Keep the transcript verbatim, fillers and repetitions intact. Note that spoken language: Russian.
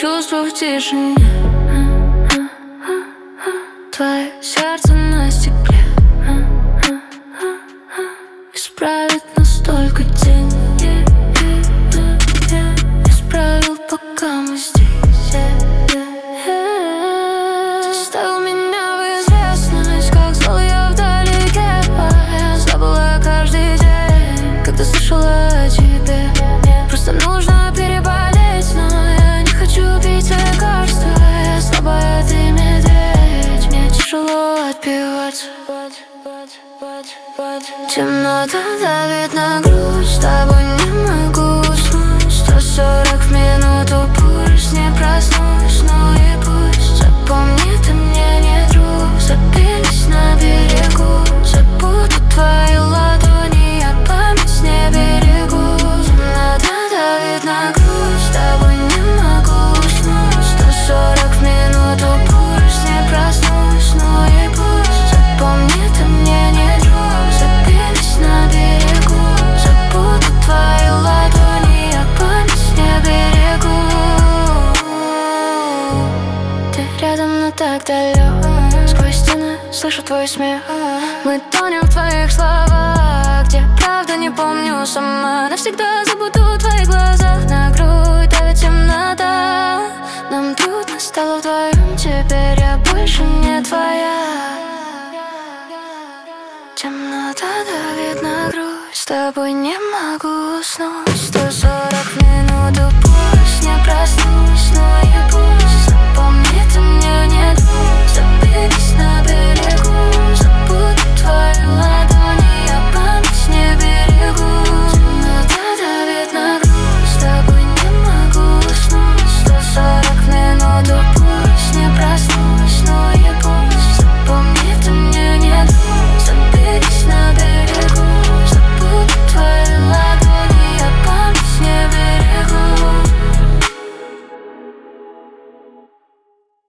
чувства в тишине. Твое сердце на стекле исправит настолько день. Исправил, пока мы здесь. Ставил меня в известность, как звал я вдалеке. Я забыла каждый день, когда слышала о тебе. Просто нужно переболеть, но я не хочу пить лекарства. Я слабая, ты медведь, мне тяжело отбиваться. Темнота давит на грудь, с тобой не могу уснуть. Сто сорок в минуту, пульс, не проснусь. Ну и пусть, запомни, ты мне не друг. Забились на берегу, забуду твои ладони, я память не берегу. Темнота давит на грудь, с тобой не могу уснуть. Сто сорок в минуту, пульс, не проснусь. Ну и пусть, запомни, ты мне не друг. Забились на берегу, забуду твои ладони, я память не берегу. Ты рядом, но так далек. Сквозь стены слышу твой смех. Мы тонем в твоих словах, где правда не помню сама. Навсегда забуду твои глаза. На грудь давит темнота. Нам трудно стало вдвоем, теперь я больше не твоя. Темнота давит на грудь, с тобой не могу уснуть. Сто сорок